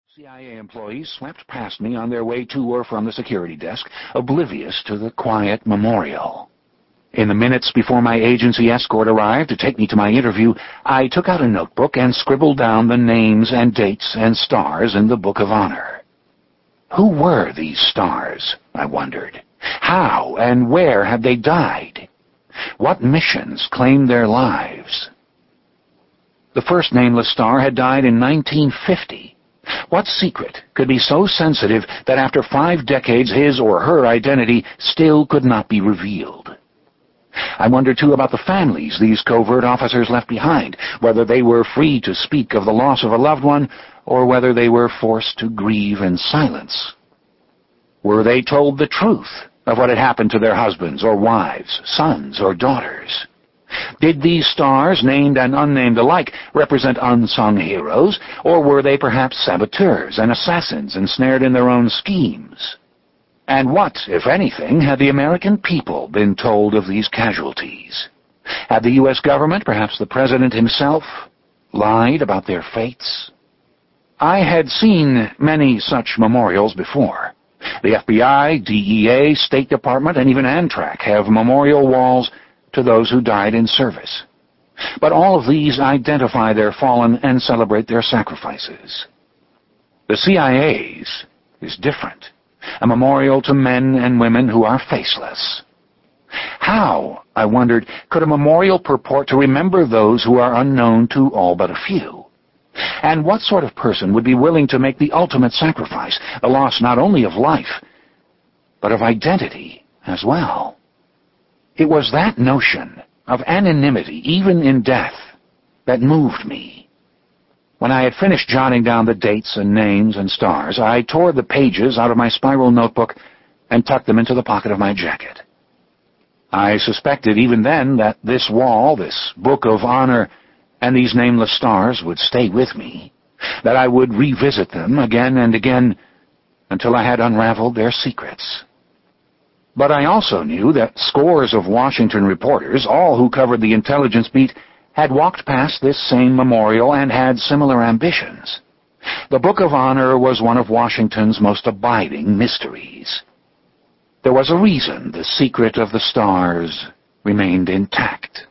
CIA employees swept past me on their way to or from the security desk, oblivious to the quiet memorial. In the minutes before my agency escort arrived to take me to my interview, I took out a notebook and scribbled down the names and dates and stars in the Book of Honor. Who were these stars, I wondered? How and where had they died? What missions claimed their lives? The first nameless star had died in 1950. What secret could be so sensitive that after 5 decades his or her identity still could not be revealed? I wondered, too, about the families these covert officers left behind, whether they were free to speak of the loss of a loved one, or whether they were forced to grieve in silence. Were they told the truth of what had happened to their husbands or wives, sons or daughters? Did these stars, named and unnamed alike, represent unsung heroes, or were they perhaps saboteurs and assassins ensnared in their own schemes? And what, if anything, had the American people been told of these casualties? Had the U.S. government, perhaps the President himself, lied about their fates? I had seen many such memorials before. The FBI, DEA, State Department, and even Amtrak have memorial walls to those who died in service. But all of these identify their fallen and celebrate their sacrifices. The CIA's is different, a memorial to men and women who are faceless. How, I wondered, could a memorial purport to remember those who are unknown to all but a few? And what sort of person would be willing to make the ultimate sacrifice, the loss not only of life, but of identity as well? It was that notion of anonymity, even in death, that moved me. When I had finished jotting down the dates and names and stars, I tore the pages out of my spiral notebook and tucked them into the pocket of my jacket. I suspected even then that this wall, this Book of Honor, and these nameless stars would stay with me, that I would revisit them again and again until I had unraveled their secrets. But I also knew that scores of Washington reporters, all who covered the intelligence beat, had walked past this same memorial and had similar ambitions. The Book of Honor was one of Washington's most abiding mysteries. There was a reason the secret of the stars remained intact.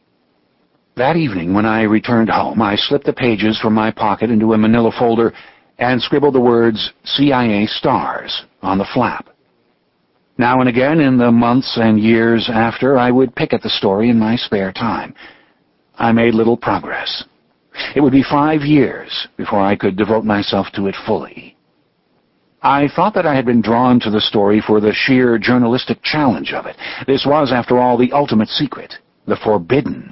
That evening, when I returned home, I slipped the pages from my pocket into a manila folder and scribbled the words CIA Stars on the flap. Now and again, in the months and years after, I would pick at the story in my spare time. I made little progress. It would be 5 years before I could devote myself to it fully. I thought that I had been drawn to the story for the sheer journalistic challenge of it. This was, after all, the ultimate secret, the forbidden.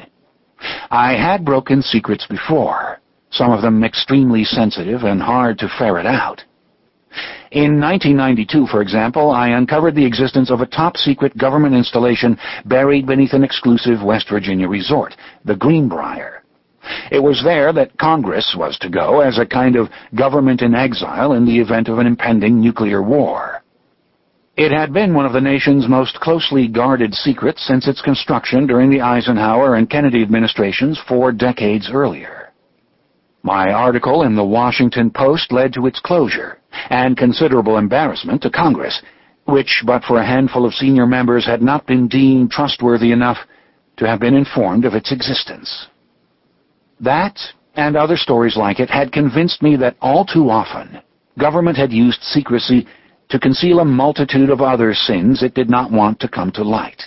I had broken secrets before, some of them extremely sensitive and hard to ferret out. In 1992, for example, I uncovered the existence of a top-secret government installation buried beneath an exclusive West Virginia resort, the Greenbrier. It was there that Congress was to go as a kind of government in exile in the event of an impending nuclear war. It had been one of the nation's most closely guarded secrets since its construction during the Eisenhower and Kennedy administrations 4 decades earlier. My article in the Washington Post led to its closure, and considerable embarrassment to Congress, which, but for a handful of senior members, had not been deemed trustworthy enough to have been informed of its existence. That, and other stories like it, had convinced me that all too often, government had used secrecy to conceal a multitude of other sins it did not want to come to light.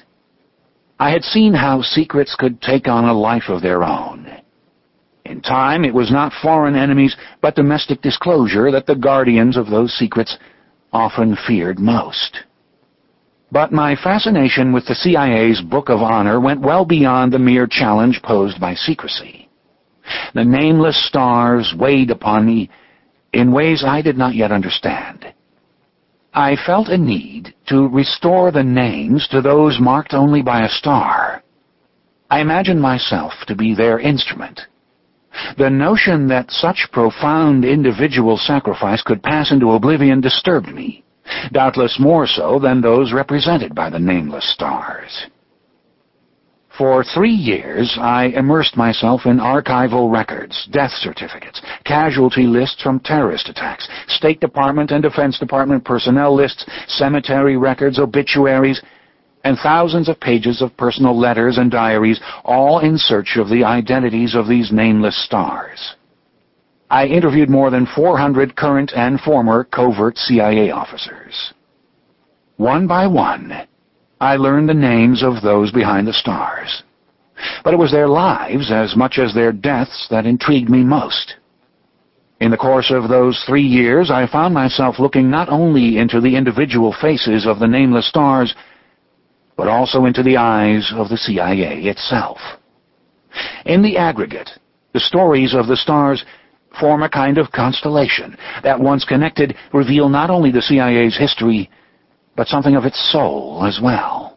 I had seen how secrets could take on a life of their own. In time, it was not foreign enemies, but domestic disclosure that the guardians of those secrets often feared most. But my fascination with the CIA's Book of Honor went well beyond the mere challenge posed by secrecy. The nameless stars weighed upon me in ways I did not yet understand. I felt a need to restore the names to those marked only by a star. I imagined myself to be their instrument. The notion that such profound individual sacrifice could pass into oblivion disturbed me, doubtless more so than those represented by the nameless stars. For 3 years, I immersed myself in archival records, death certificates, casualty lists from terrorist attacks, State Department and Defense Department personnel lists, cemetery records, obituaries, and thousands of pages of personal letters and diaries, all in search of the identities of these nameless stars. I interviewed more than 400 current and former covert CIA officers. One by one, I learned the names of those behind the stars. But it was their lives as much as their deaths that intrigued me most. In the course of those 3 years, I found myself looking not only into the individual faces of the nameless stars, but also into the eyes of the CIA itself. In the aggregate, the stories of the stars form a kind of constellation that, once connected, reveal not only the CIA's history, but something of its soul as well.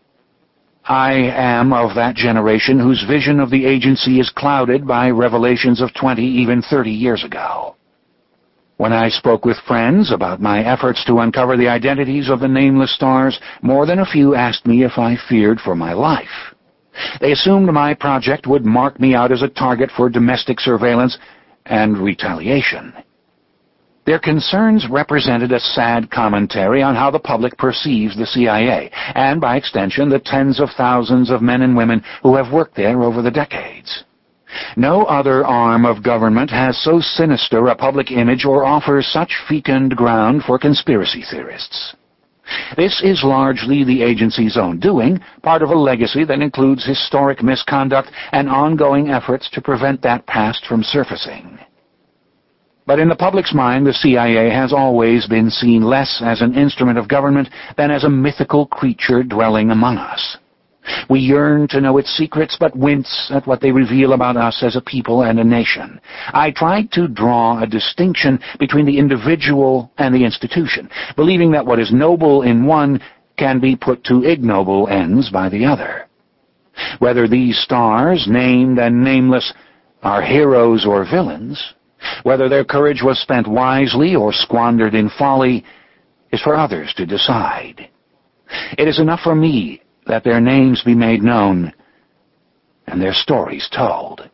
I am of that generation whose vision of the agency is clouded by revelations of 20, even 30 years ago. When I spoke with friends about my efforts to uncover the identities of the nameless stars, more than a few asked me if I feared for my life. They assumed my project would mark me out as a target for domestic surveillance and retaliation. Their concerns represented a sad commentary on how the public perceives the CIA, and by extension the tens of thousands of men and women who have worked there over the decades. No other arm of government has so sinister a public image or offers such fecund ground for conspiracy theorists. This is largely the agency's own doing, part of a legacy that includes historic misconduct and ongoing efforts to prevent that past from surfacing. But in the public's mind, the CIA has always been seen less as an instrument of government than as a mythical creature dwelling among us. We yearn to know its secrets, but wince at what they reveal about us as a people and a nation. I tried to draw a distinction between the individual and the institution, believing that what is noble in one can be put to ignoble ends by the other. Whether these stars, named and nameless, are heroes or villains, whether their courage was spent wisely or squandered in folly, is for others to decide. It is enough for me that their names be made known and their stories told.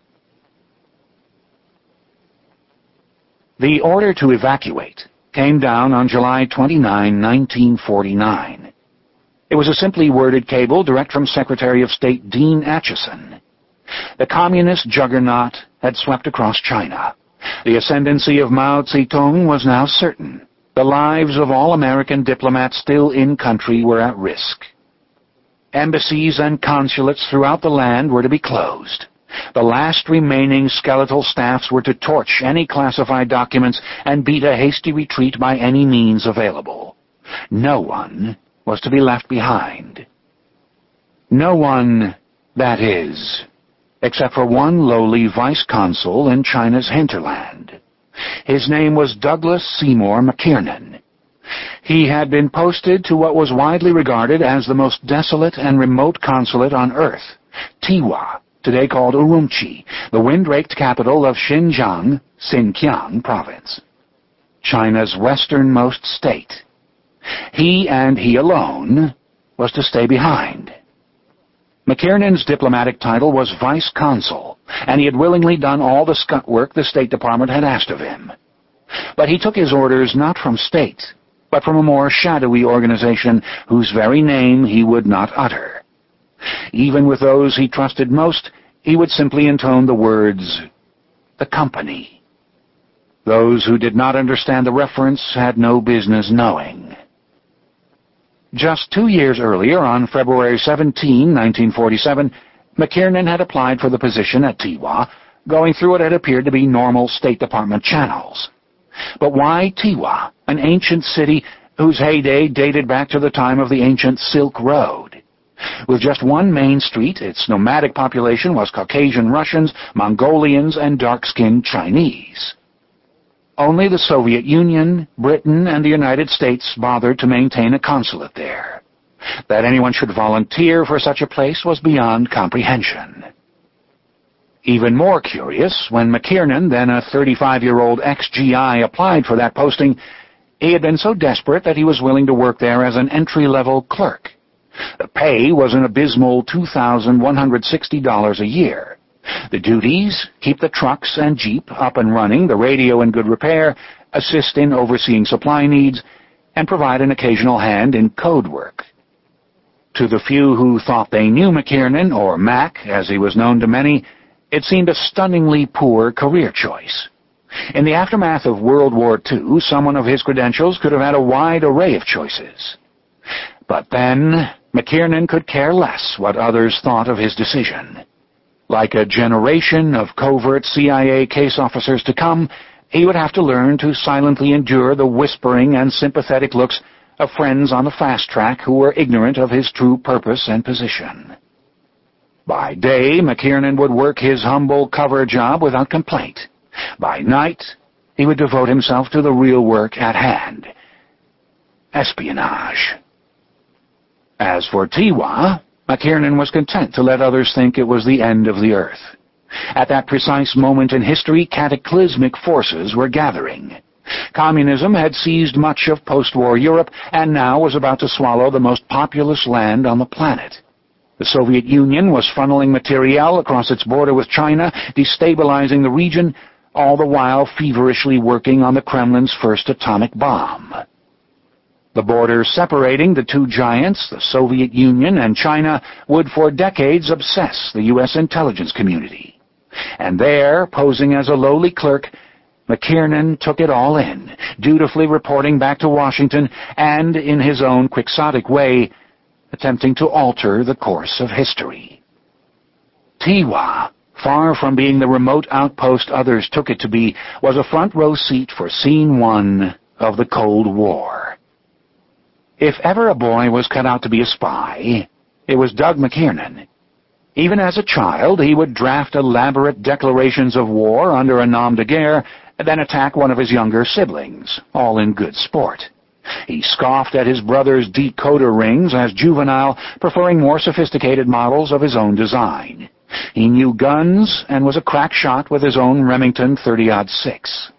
The order to evacuate came down on July 29, 1949. It was a simply worded cable direct from Secretary of State Dean Acheson. The communist juggernaut had swept across China. The ascendancy of Mao Zedong was now certain. The lives of all American diplomats still in country were at risk. Embassies and consulates throughout the land were to be closed. The last remaining skeletal staffs were to torch any classified documents and beat a hasty retreat by any means available. No one was to be left behind. No one, that is, except for one lowly vice-consul in China's hinterland. His name was Douglas Seymour McKiernan. He had been posted to what was widely regarded as the most desolate and remote consulate on Earth, Tiwa, today called Urumqi, the wind-raked capital of Xinjiang, Xinjiang province, China's westernmost state. He, and he alone, was to stay behind. McKiernan's diplomatic title was vice-consul, and he had willingly done all the scut work the State Department had asked of him. But he took his orders not from state, but from a more shadowy organization whose very name he would not utter. Even with those he trusted most, he would simply intone the words, "the company." Those who did not understand the reference had no business knowing. Just 2 years earlier, on February 17, 1947, McKiernan had applied for the position at Tiwa, going through what had appeared to be normal State Department channels. But why Tiwa, an ancient city whose heyday dated back to the time of the ancient Silk Road? With just one main street, its nomadic population was Caucasian Russians, Mongolians, and dark-skinned Chinese. Only the Soviet Union, Britain, and the United States bothered to maintain a consulate there. That anyone should volunteer for such a place was beyond comprehension. Even more curious, when McKiernan, then a 35-year-old ex-GI, applied for that posting, he had been so desperate that he was willing to work there as an entry-level clerk. The pay was an abysmal $2,160 a year. The duties: keep the trucks and Jeep up and running, the radio in good repair, assist in overseeing supply needs, and provide an occasional hand in code work. To the few who thought they knew McKiernan, or Mac as he was known to many, it seemed a stunningly poor career choice. In the aftermath of World War II, someone of his credentials could have had a wide array of choices. But then, McKiernan could care less what others thought of his decision. Like a generation of covert CIA case officers to come, he would have to learn to silently endure the whispering and sympathetic looks of friends on the fast track who were ignorant of his true purpose and position. By day, McKiernan would work his humble cover job without complaint. By night, he would devote himself to the real work at hand: espionage. As for Tiwa, McKiernan was content to let others think it was the end of the earth. At that precise moment in history, cataclysmic forces were gathering. Communism had seized much of post-war Europe and now was about to swallow the most populous land on the planet. The Soviet Union was funneling materiel across its border with China, destabilizing the region, all the while feverishly working on the Kremlin's first atomic bomb. The border separating the two giants, the Soviet Union and China, would for decades obsess the U.S. intelligence community. And there, posing as a lowly clerk, McKiernan took it all in, dutifully reporting back to Washington and, in his own quixotic way, attempting to alter the course of history. Tiwa, far from being the remote outpost others took it to be, was a front-row seat for Scene 1 of the Cold War. If ever a boy was cut out to be a spy, it was Doug McKiernan. Even as a child, he would draft elaborate declarations of war under a nom de guerre, then attack one of his younger siblings, all in good sport. He scoffed at his brother's decoder rings as juvenile, preferring more sophisticated models of his own design. He knew guns and was a crack shot with his own Remington 30-06.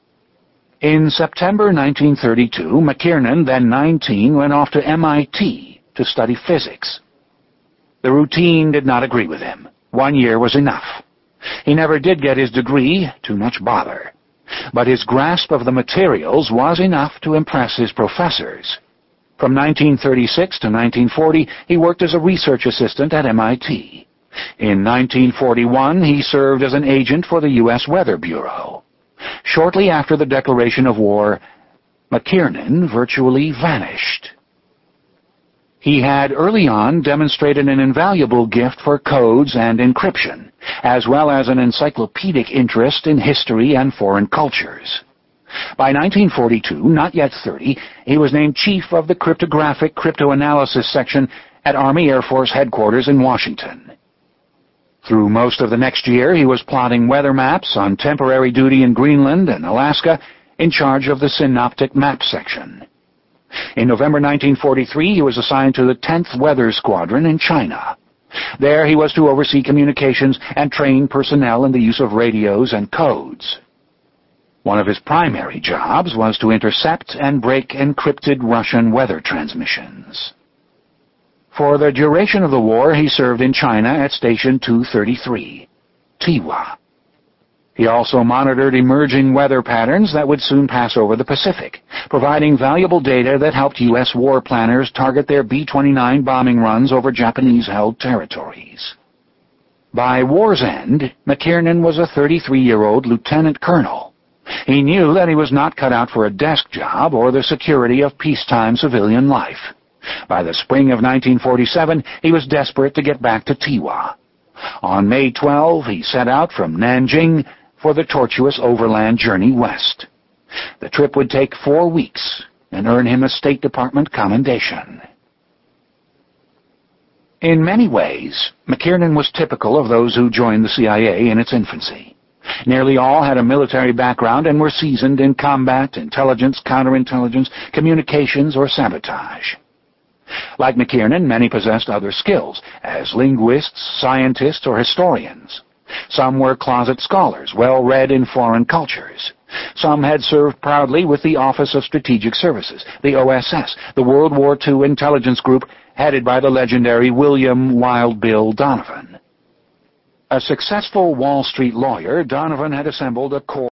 In September 1932, McKiernan, then 19, went off to MIT to study physics. The routine did not agree with him. 1 year was enough. He never did get his degree, too much bother. But his grasp of the materials was enough to impress his professors. From 1936 to 1940, he worked as a research assistant at MIT. In 1941, he served as an agent for the U.S. Weather Bureau. Shortly after the declaration of war, McKiernan virtually vanished. He had early on demonstrated an invaluable gift for codes and encryption, as well as an encyclopedic interest in history and foreign cultures. By 1942, not yet 30, he was named chief of the cryptographic cryptoanalysis section at Army Air Force Headquarters in Washington. Through most of the next year, he was plotting weather maps on temporary duty in Greenland and Alaska, in charge of the Synoptic Map section. In November 1943, he was assigned to the 10th Weather Squadron in China. There he was to oversee communications and train personnel in the use of radios and codes. One of his primary jobs was to intercept and break encrypted Russian weather transmissions. For the duration of the war, he served in China at Station 233, Tiwa. He also monitored emerging weather patterns that would soon pass over the Pacific, providing valuable data that helped U.S. war planners target their B-29 bombing runs over Japanese-held territories. By war's end, McKiernan was a 33-year-old lieutenant colonel. He knew that he was not cut out for a desk job or the security of peacetime civilian life. By the spring of 1947, he was desperate to get back to Tiwa. On May 12, he set out from Nanjing for the tortuous overland journey west. The trip would take 4 weeks and earn him a State Department commendation. In many ways, McKiernan was typical of those who joined the CIA in its infancy. Nearly all had a military background and were seasoned in combat, intelligence, counterintelligence, communications, or sabotage. Like McKiernan, many possessed other skills, as linguists, scientists, or historians. Some were closet scholars, well-read in foreign cultures. Some had served proudly with the Office of Strategic Services, the OSS, the World War II intelligence group headed by the legendary William Wild Bill Donovan. A successful Wall Street lawyer, Donovan had assembled a core